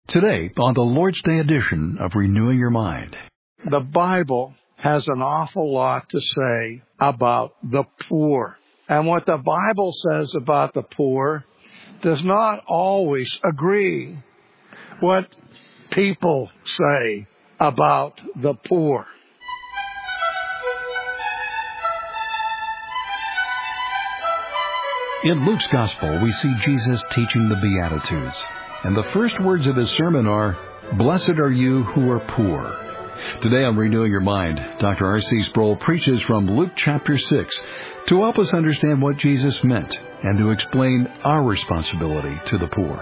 Today, on the Lord's Day edition of Renewing Your Mind. The Bible has an awful lot to say about the poor. And what the Bible says about the poor does not always agree what people say about the poor. In Luke's Gospel, we see Jesus teaching the Beatitudes. And the first words of his sermon are, "Blessed are you who are poor." Today on Renewing Your Mind, Dr. R.C. Sproul preaches from Luke chapter 6 to help us understand what Jesus meant and to explain our responsibility to the poor.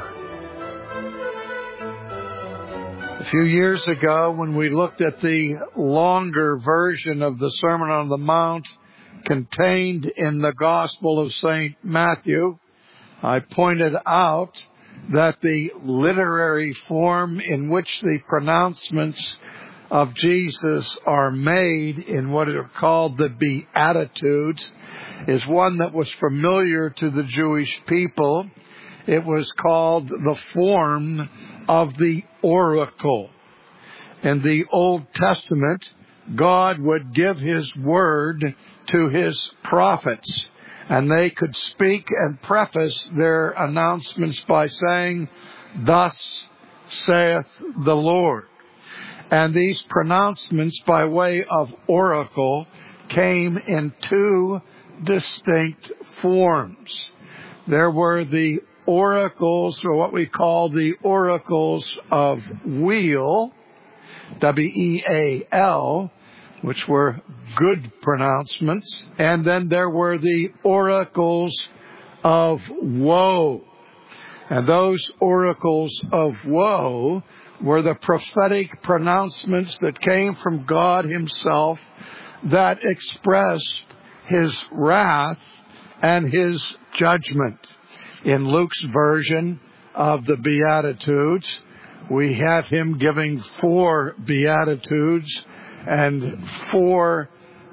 A few years ago, when we looked at the longer version of the Sermon on the Mount contained in the Gospel of St. Matthew, I pointed out that the literary form in which the pronouncements of Jesus are made in what are called the Beatitudes is one that was familiar to the Jewish people. It was called the form of the oracle. In the Old Testament, God would give His word to His prophets, and they could speak and preface their announcements by saying, "Thus saith the Lord." And these pronouncements by way of oracle came in two distinct forms. There were the oracles, or what we call the oracles of weal, W-E-A-L, which were good pronouncements. And then there were the oracles of woe. And those oracles of woe were the prophetic pronouncements that came from God Himself that expressed His wrath and His judgment. In Luke's version of the Beatitudes, we have him giving 4 Beatitudes and 4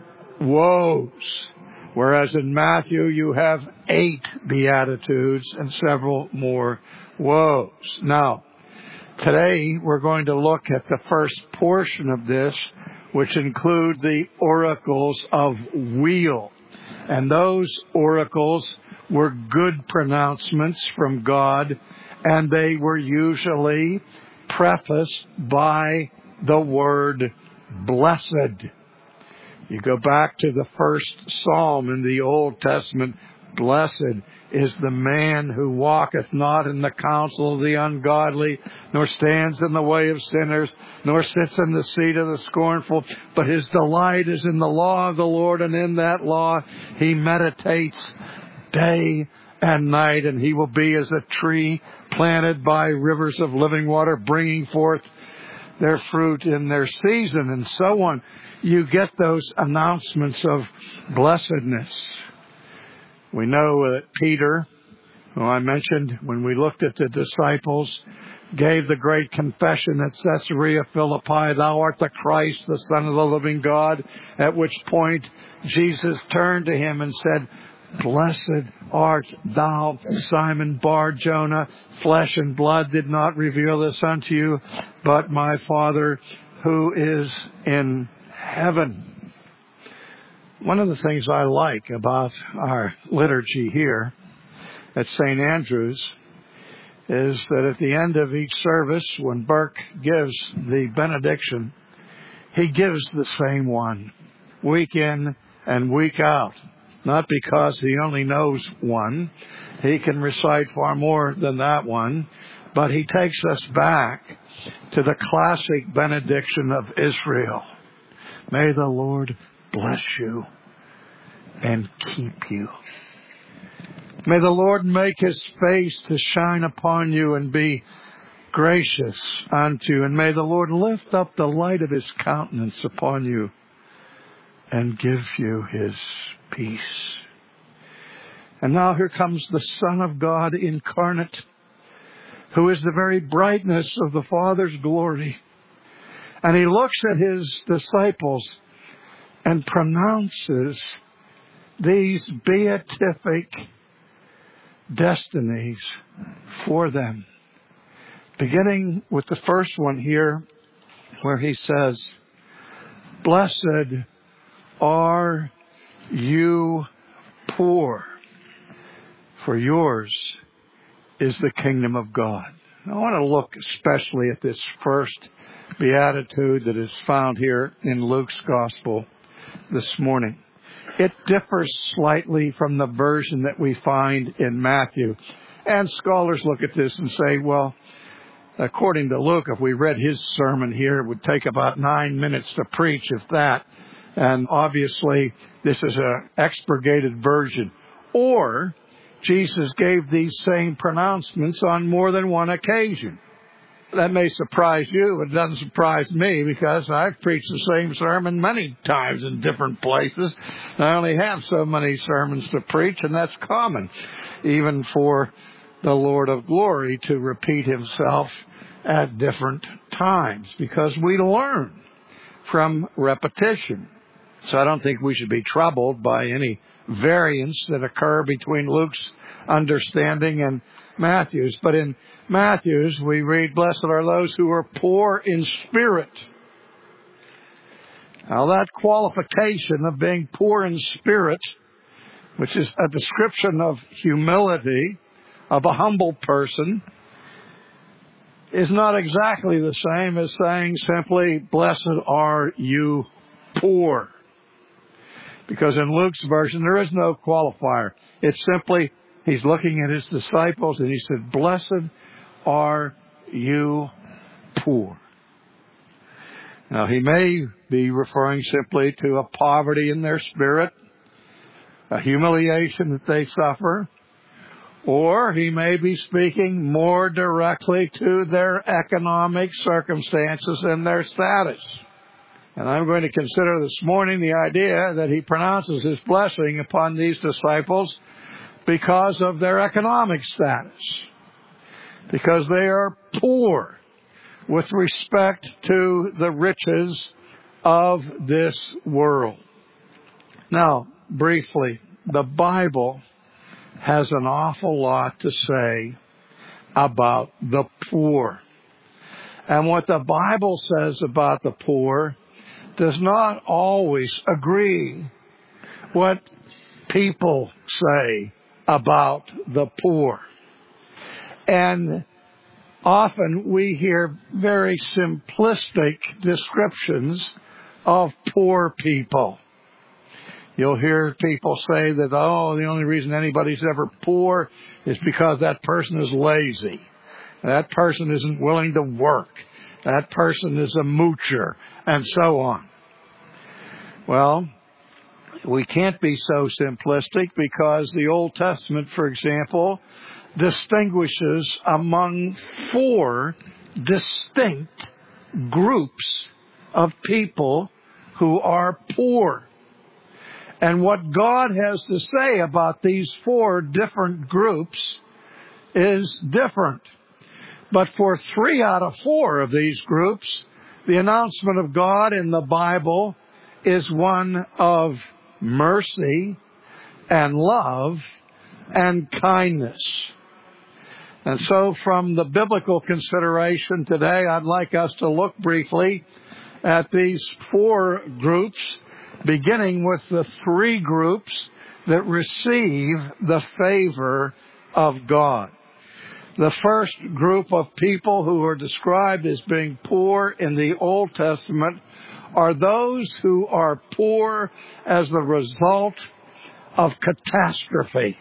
woes, whereas in Matthew you have 8 Beatitudes and several more woes. Now, today we're going to look at the first portion of this, which include the oracles of weal. And those oracles were good pronouncements from God, and they were usually prefaced by the word blessed. You go back to the first Psalm in the Old Testament, "Blessed is the man who walketh not in the counsel of the ungodly, nor stands in the way of sinners, nor sits in the seat of the scornful, but his delight is in the law of the Lord, and in that law he meditates day and night, and he will be as a tree planted by rivers of living water, bringing forth their fruit in their season," and so on. You get those announcements of blessedness. We know that Peter, who I mentioned when we looked at the disciples, gave the great confession at Caesarea Philippi, "Thou art the Christ, the Son of the living God," at which point Jesus turned to him and said, "Blessed art thou, Simon Bar-Jonah. Flesh and blood did not reveal this unto you, but my Father who is in heaven." One of the things I like about our liturgy here at St. Andrew's is that at the end of each service, when Burke gives the benediction, he gives the same one, week in and week out. Not because he only knows one. He can recite far more than that one. But he takes us back to the classic benediction of Israel. "May the Lord bless you and keep you. May the Lord make His face to shine upon you and be gracious unto you. And may the Lord lift up the light of His countenance upon you and give you His peace." And now here comes the Son of God incarnate, who is the very brightness of the Father's glory. And He looks at His disciples and pronounces these beatific destinies for them. beginning with the first one here, where he says, "Blessed are you poor, for yours is the kingdom of God." I want to look especially at this first beatitude that is found here in Luke's gospel this morning. It differs slightly from the version that we find in Matthew. And scholars look at this and say, well, according to Luke, if we read his sermon here, it would take about 9 minutes to preach, if that. And obviously, this is an expurgated version. Or Jesus gave these same pronouncements on more than one occasion. That may surprise you. It doesn't surprise me because I've preached the same sermon many times in different places. I only have so many sermons to preach, and that's common, even for the Lord of glory to repeat himself at different times, because we learn from repetition. So I don't think we should be troubled by any variance that occur between Luke's understanding and Matthew's. But in Matthew's, we read, "Blessed are those who are poor in spirit." Now that qualification of being poor in spirit, which is a description of humility, of a humble person, is not exactly the same as saying simply, "Blessed are you poor." Because in Luke's version, there is no qualifier. It's simply, he's looking at his disciples and he said, "Blessed are you poor." Now, he may be referring simply to a poverty in their spirit, a humiliation that they suffer, or he may be speaking more directly to their economic circumstances and their status. And I'm going to consider this morning the idea that he pronounces his blessing upon these disciples because of their economic status, because they are poor with respect to the riches of this world. Now, briefly, the Bible has an awful lot to say about the poor. And what the Bible says about the poor does not always agree what people say about the poor. And often we hear very simplistic descriptions of poor people. You'll hear people say that, the only reason anybody's ever poor is because that person is lazy. That person isn't willing to work. That person is a moocher, and so on. Well, we can't be so simplistic because the Old Testament, for example, distinguishes among 4 distinct groups of people who are poor. And what God has to say about these 4 different groups is different. But for 3 out of 4 of these groups, the announcement of God in the Bible is one of mercy and love and kindness. And so from the biblical consideration today, I'd like us to look briefly at these 4 groups, beginning with the 3 groups that receive the favor of God. The first group of people who are described as being poor in the Old Testament are those who are poor as the result of catastrophe.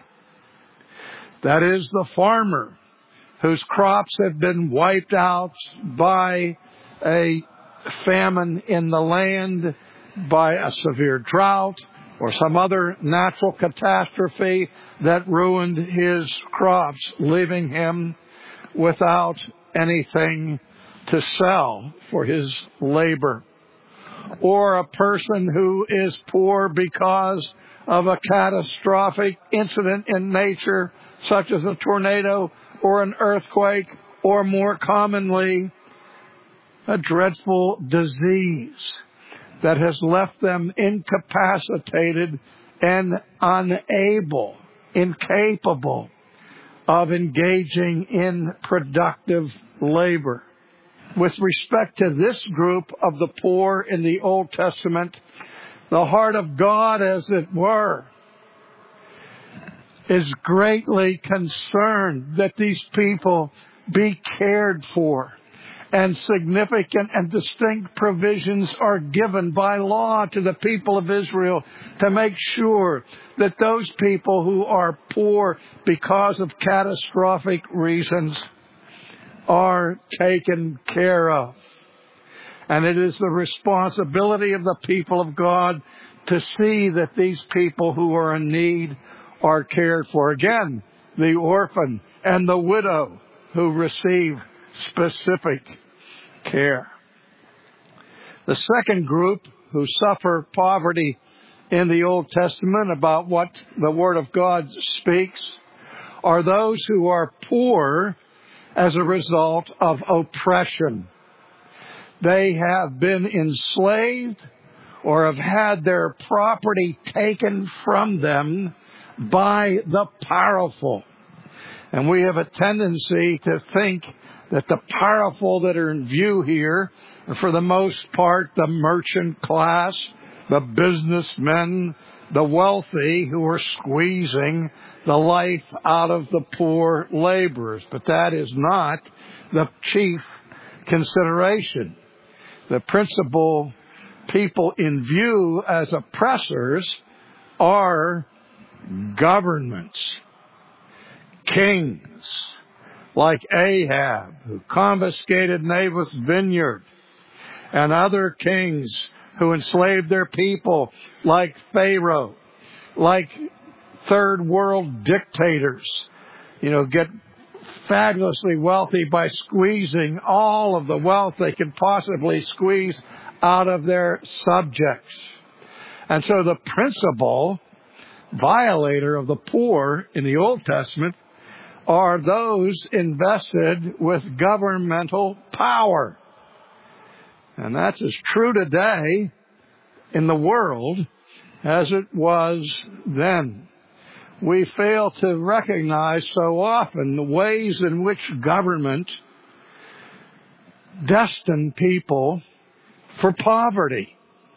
That is, the farmer whose crops have been wiped out by a famine in the land, by a severe drought, or some other natural catastrophe that ruined his crops, leaving him without anything to sell for his labor. Or a person who is poor because of a catastrophic incident in nature, such as a tornado or an earthquake, or more commonly, a dreadful disease that has left them incapacitated and incapable of engaging in productive labor. With respect to this group of the poor in the Old Testament, the heart of God, as it were, is greatly concerned that these people be cared for. And significant and distinct provisions are given by law to the people of Israel to make sure that those people who are poor because of catastrophic reasons are taken care of. And it is the responsibility of the people of God to see that these people who are in need are cared for. Again, the orphan and the widow who receive specific care. The second group who suffer poverty in the Old Testament, about what the Word of God speaks, are those who are poor as a result of oppression. They have been enslaved or have had their property taken from them by the powerful. And we have a tendency to think that the powerful that are in view here are, for the most part, the merchant class, the businessmen, the wealthy who are squeezing the life out of the poor laborers. But that is not the chief consideration. The principal people in view as oppressors are governments, kings, like Ahab, who confiscated Naboth's vineyard, and other kings who enslaved their people, like Pharaoh, like third world dictators, get fabulously wealthy by squeezing all of the wealth they can possibly squeeze out of their subjects. And so the principal violator of the poor in the Old Testament are those invested with governmental power. And that's as true today in the world as it was then. We fail to recognize so often the ways in which government destine people for poverty.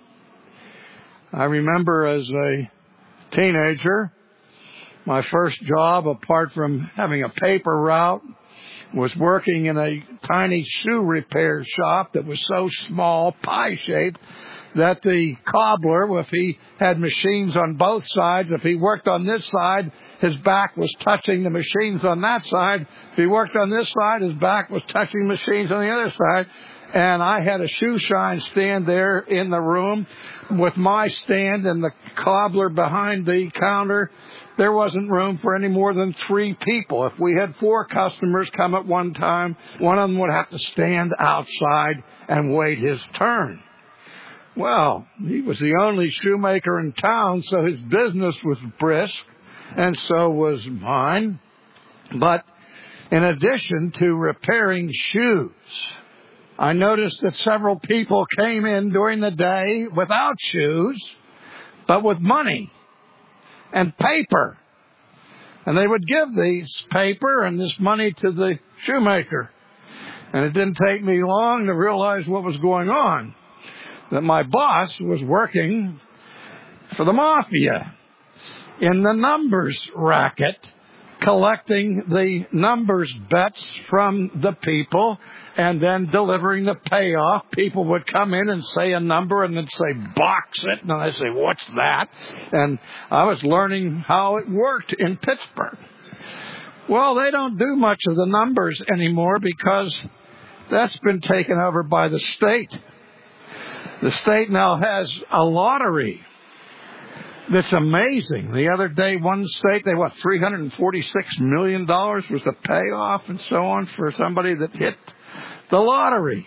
I remember as a teenager, my first job, apart from having a paper route, was working in a tiny shoe repair shop that was so small, pie-shaped, that the cobbler, if he had machines on both sides, if he worked on this side, his back was touching the machines on that side. If he worked on this side, his back was touching machines on the other side. And I had a shoe shine stand there in the room with my stand and the cobbler behind the counter. There wasn't room for any more than 3 people. If we had 4 customers come at one time, one of them would have to stand outside and wait his turn. Well, he was the only shoemaker in town, so his business was brisk, and so was mine. But in addition to repairing shoes, I noticed that several people came in during the day without shoes, but with money and paper. And they would give these paper and this money to the shoemaker. And it didn't take me long to realize what was going on. That my boss was working for the mafia in the numbers racket, collecting the numbers bets from the people and then delivering the payoff. People would come in and say a number and then say, box it. And I'd say, what's that? And I was learning how it worked in Pittsburgh. Well, they don't do much of the numbers anymore because that's been taken over by the state. The state now has a lottery that's amazing. The other day, one state, $346 million was the payoff and so on for somebody that hit the lottery.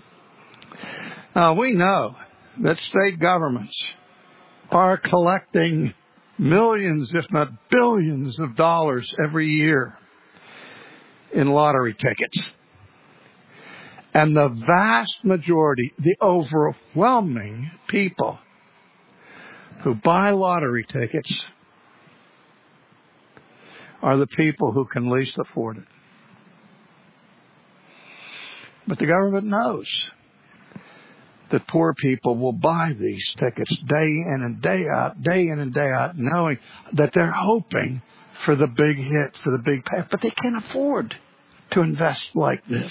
Now, we know that state governments are collecting millions, if not billions of dollars every year in lottery tickets. And the vast majority, the overwhelming people who buy lottery tickets are the people who can least afford it. But the government knows that poor people will buy these tickets day in and day out, knowing that they're hoping for the big hit, for the big pay. But they can't afford to invest like this.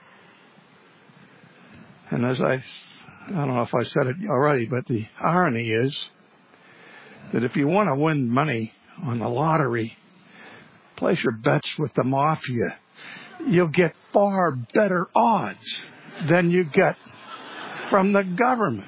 And as I don't know if I said it already, but the irony is that if you want to win money on the lottery, place your bets with the mafia. You'll get far better odds than you get from the government.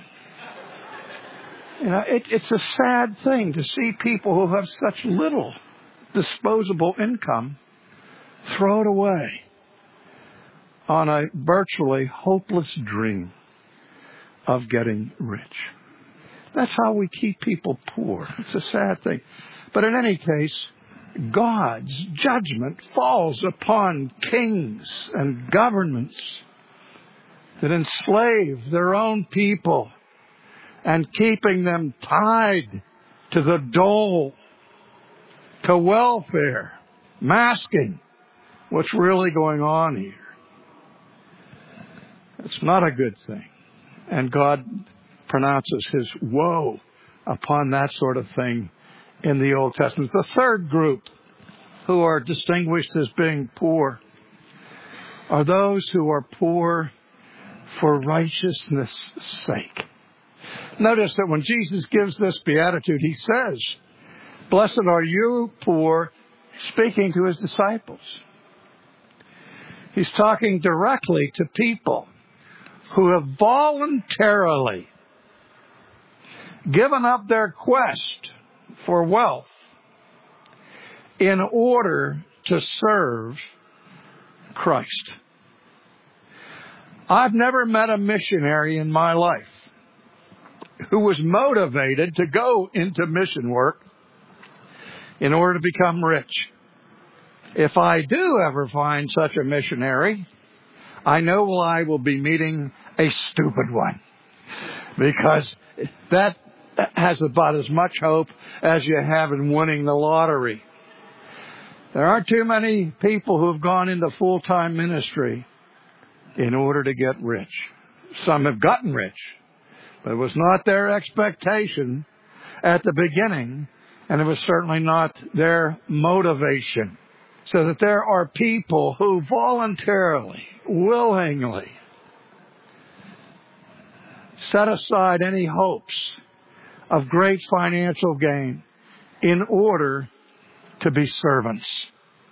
It's a sad thing to see people who have such little disposable income throw it away on a virtually hopeless dream of getting rich. That's how we keep people poor. It's a sad thing. But in any case, God's judgment falls upon kings and governments that enslave their own people and keeping them tied to the dole, to welfare, masking what's really going on here. It's not a good thing. And God pronounces his woe upon that sort of thing in the Old Testament. The third group who are distinguished as being poor are those who are poor for righteousness' sake. Notice that when Jesus gives this beatitude, he says, "Blessed are you poor," speaking to his disciples. He's talking directly to people who have voluntarily given up their quest for wealth in order to serve Christ. I've never met a missionary in my life who was motivated to go into mission work in order to become rich. If I do ever find such a missionary, I know I will be meeting a stupid one, because that has about as much hope as you have in winning the lottery. There aren't too many people who have gone into full-time ministry in order to get rich. Some have gotten rich, but it was not their expectation at the beginning, and it was certainly not their motivation. So that there are people who voluntarily, willingly set aside any hopes of great financial gain in order to be servants.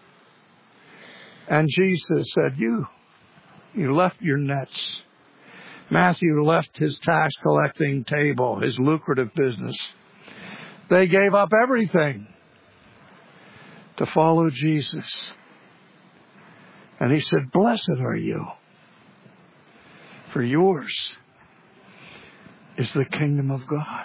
And Jesus said, you left your nets. Matthew left his tax collecting table, his lucrative business. They gave up everything to follow Jesus. And he said, "Blessed are you, for yours is the kingdom of God."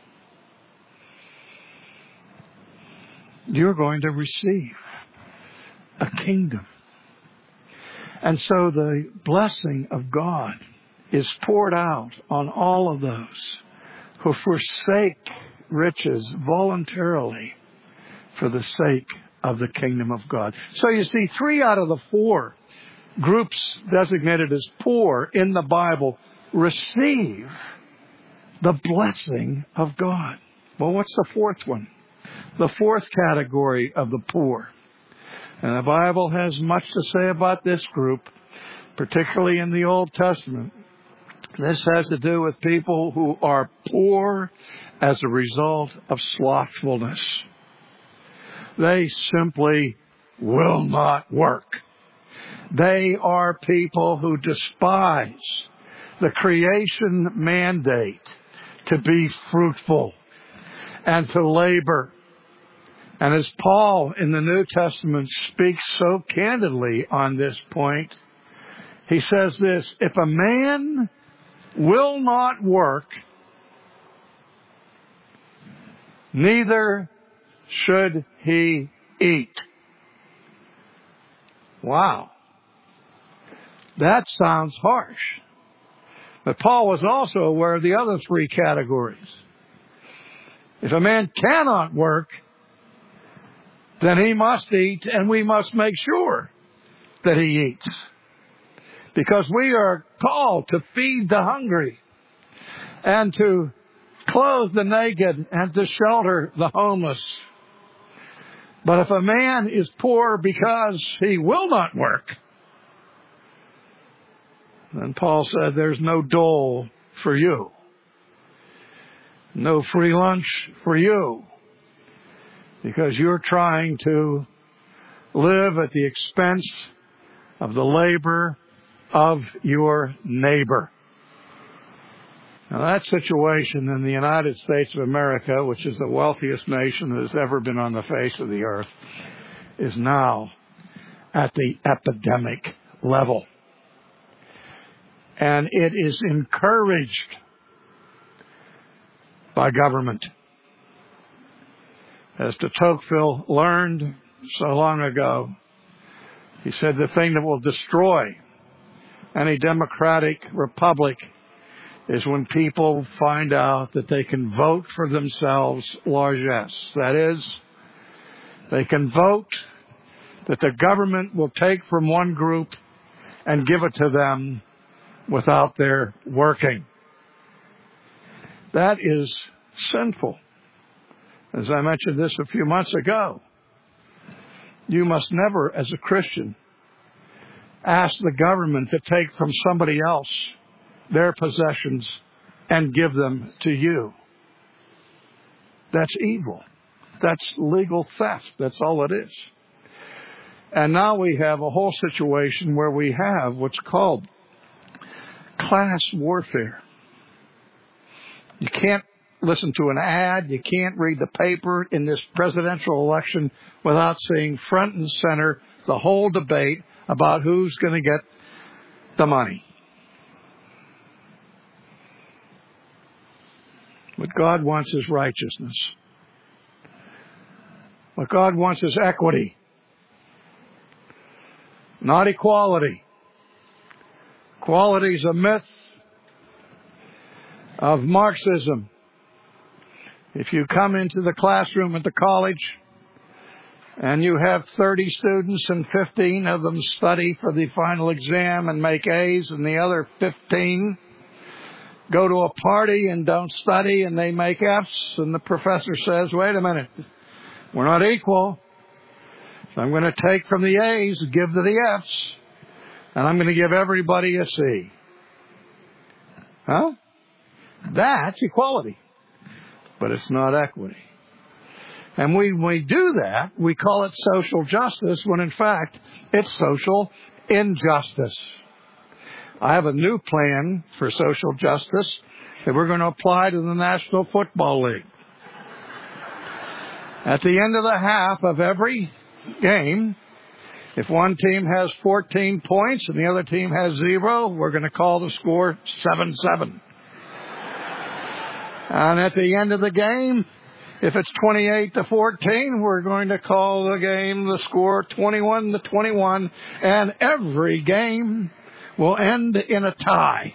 You're going to receive a kingdom. And so the blessing of God is poured out on all of those who forsake riches voluntarily for the sake of the kingdom of God. So you see, 3 out of the 4 groups designated as poor in the Bible receive the blessing of God. Well, what's the 4th one? The 4th category of the poor. And the Bible has much to say about this group, particularly in the Old Testament. This has to do with people who are poor as a result of slothfulness. They simply will not work. They are people who despise the creation mandate to be fruitful and to labor. And as Paul in the New Testament speaks so candidly on this point, he says this: if a man will not work, neither should he eat. Wow. That sounds harsh. But Paul was also aware of the other 3 categories. If a man cannot work, then he must eat, and we must make sure that he eats. Because we are called to feed the hungry and to clothe the naked and to shelter the homeless. But if a man is poor because he will not work, then Paul said there's no dole for you. No free lunch for you. Because you're trying to live at the expense of the labor of your neighbor. Now that situation in the United States of America, which is the wealthiest nation that has ever been on the face of the earth, is now at the epidemic level. And it is encouraged by government. As de Tocqueville learned so long ago, he said the thing that will destroy any democratic republic is when people find out that they can vote for themselves largesse. That is, they can vote that the government will take from one group and give it to them without their working. That is sinful. As I mentioned this a few months ago, you must never, as a Christian, ask the government to take from somebody else their possessions and give them to you. That's evil. That's legal theft. That's all it is. And now we have a whole situation where we have what's called class warfare. You can't listen to an ad. You can't read the paper in this presidential election without seeing front and center the whole debate about who's going to get the money. What God wants is righteousness. What God wants is equity, not equality. Equality is a myth of Marxism. If you come into the classroom at the college and you have 30 students and 15 of them study for the final exam and make A's, and the other 15 go to a party and don't study and they make F's, and the professor says, wait a minute, we're not equal. So I'm going to take from the A's, give to the F's, and I'm going to give everybody a C. Huh? That's equality. But it's not equity. And when we do that, we call it social justice, when in fact, it's social injustice. I have a new plan for social justice that we're going to apply to the National Football League. At the end of the half of every game, if one team has 14 points and the other team has 0, we're going to call the score 7-7. And at the end of the game, if it's 28-14, we're going to call the score 21-21, and every game will end in a tie.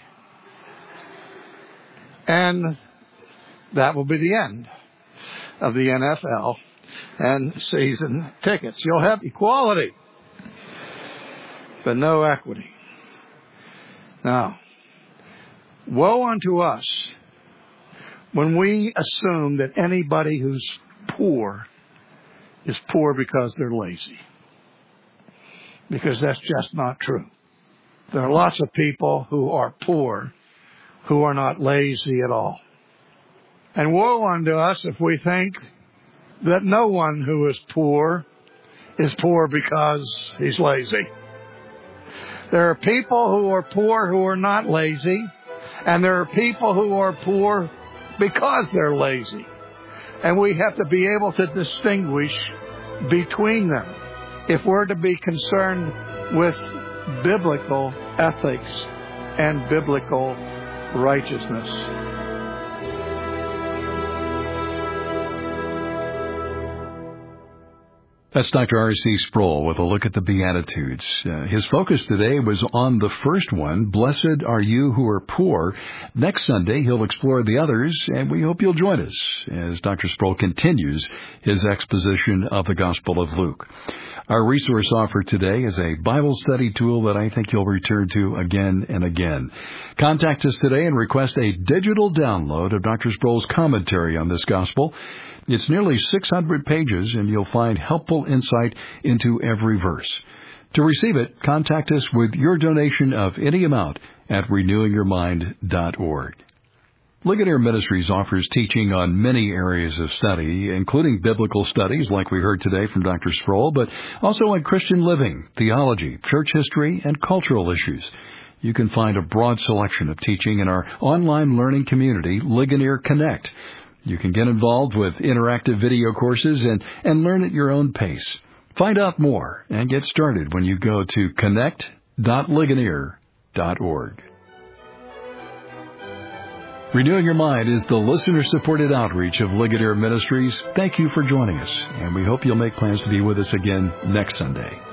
And that will be the end of the NFL and season tickets. You'll have equality, but no equity. Now, woe unto us when we assume that anybody who's poor is poor because they're lazy. Because that's just not true. There are lots of people who are poor who are not lazy at all. And woe unto us if we think that no one who is poor because he's lazy. There are people who are poor who are not lazy, and there are people who are poor because they're lazy. And we have to be able to distinguish between them if we're to be concerned with biblical ethics and biblical righteousness. That's Dr. R.C. Sproul with a look at the Beatitudes. His focus today was on the first one, Blessed are you who are poor. Next Sunday, he'll explore the others, and we hope you'll join us as Dr. Sproul continues his exposition of the Gospel of Luke. Our resource offered today is a Bible study tool that I think you'll return to again and again. Contact us today and request a digital download of Dr. Sproul's commentary on this Gospel. It's nearly 600 pages, and you'll find helpful insight into every verse. To receive it, contact us with your donation of any amount at renewingyourmind.org. Ligonier Ministries offers teaching on many areas of study, including biblical studies like we heard today from Dr. Sproul, but also on Christian living, theology, church history, and cultural issues. You can find a broad selection of teaching in our online learning community, Ligonier Connect. You can get involved with interactive video courses and learn at your own pace. Find out more and get started when you go to connect.ligonier.org. Renewing Your Mind is the listener-supported outreach of Ligonier Ministries. Thank you for joining us, and we hope you'll make plans to be with us again next Sunday.